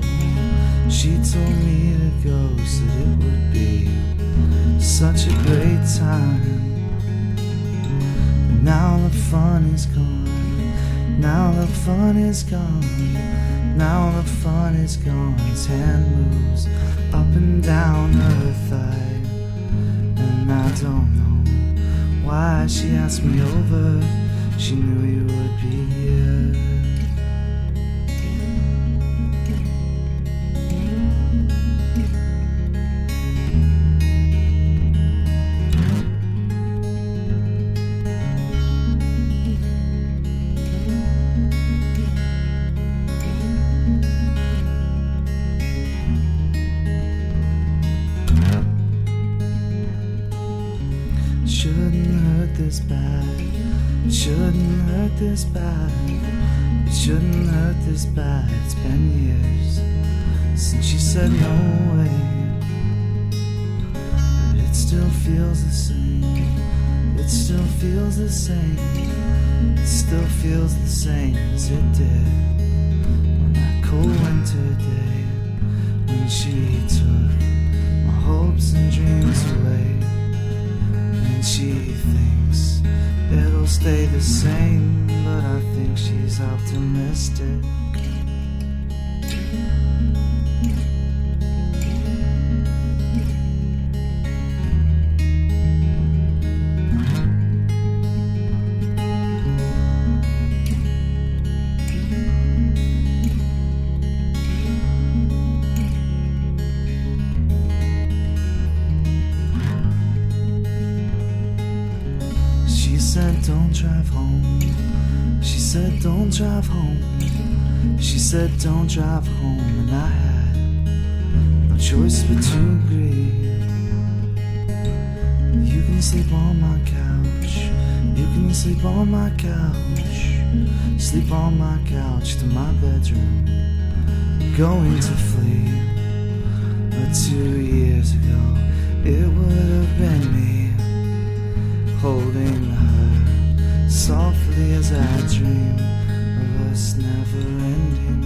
She told me to go, said it would be such a great time. But now the fun is gone, now the fun is gone, now the fun is gone. His hand moves up and down her thigh, and I don't know why she asked me over. She knew you would be here. Shouldn't hurt this bad. It shouldn't hurt this bad. It shouldn't hurt this bad. It's been years since she said no way, but it still feels the same. It still feels the same. It still feels the same as it did on that cold winter day when she took my hopes and dreams away. And she thinks it'll stay the same, but I think she's optimistic. She said don't drive home. She said don't drive home. She said don't drive home. And I had no choice but to agree. You can sleep on my couch. You can sleep on my couch. Sleep on my couch to my bedroom. Going to flee. But 2 years ago it would have been me, holding her softly as I dream of us never ending.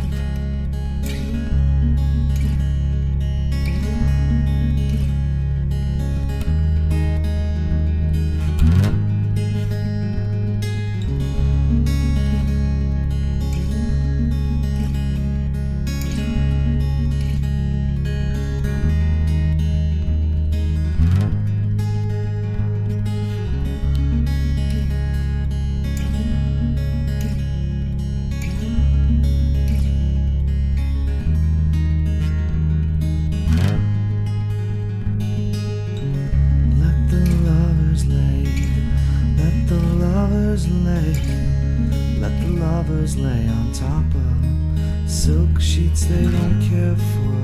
Let the lovers lay on top of silk sheets they don't care for.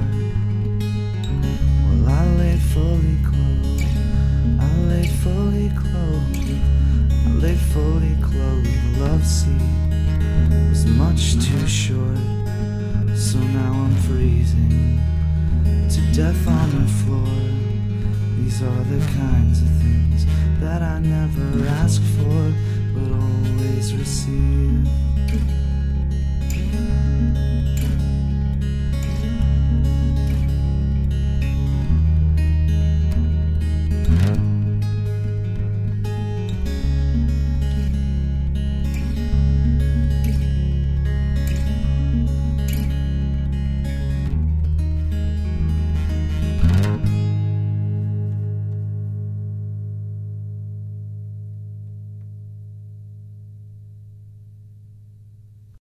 Well, I lay fully clothed, I lay fully clothed, I lay fully clothed. The love seat was much too short, so now I'm freezing to death on the floor. These are the kinds of things that I never ask for, but always receive.